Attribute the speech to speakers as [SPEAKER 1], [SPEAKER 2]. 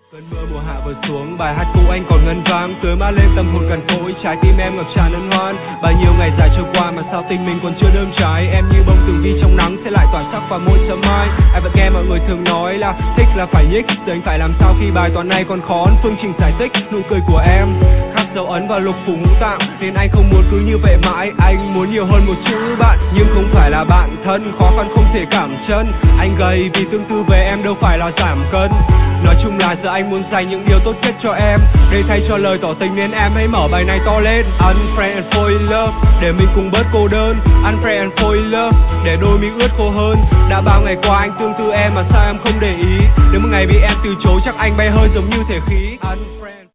[SPEAKER 1] Cơn mưa mùa hạ vừa xuống, bài hát cũ anh còn ngân vang, tưới mát lên tâm hồn cằn cỗi, trái tim em ngập tràn ân hoan. Bao nhiêu ngày dài trôi qua mà sao tình mình còn chưa đơm trái, em như bông tường vi trong nắng sẽ lại tỏa sắc vào mỗi sớm mai. Anh vẫn nghe mọi người thường nói là thích là phải nhích, giờ anh phải làm sao khi bài toán này còn khó. Phương trình giải thích nụ cười của em khắc dấu ấn vào lục phủ ngũ tạng, nên anh không muốn cứ như vậy mãi. Anh muốn nhiều hơn một chữ bạn, nhưng không phải là bạn thân, khó khăn không thể cảm chân. Anh gầy vì tương tư về em đâu phải là giảm cân. Nói chung là giờ anh muốn dành những điều tốt nhất cho em, để thay cho lời tỏ tình nên em hãy mở bài này to lên. Unfriend and fall in love, để mình cùng bớt cô đơn. Unfriend and fall in love, để đôi mi ướt khô hơn. Đã bao ngày qua anh tương tư em mà sao em không để ý, nếu một ngày bị em từ chối chắc anh bay hơi giống như thể khí. Unfriend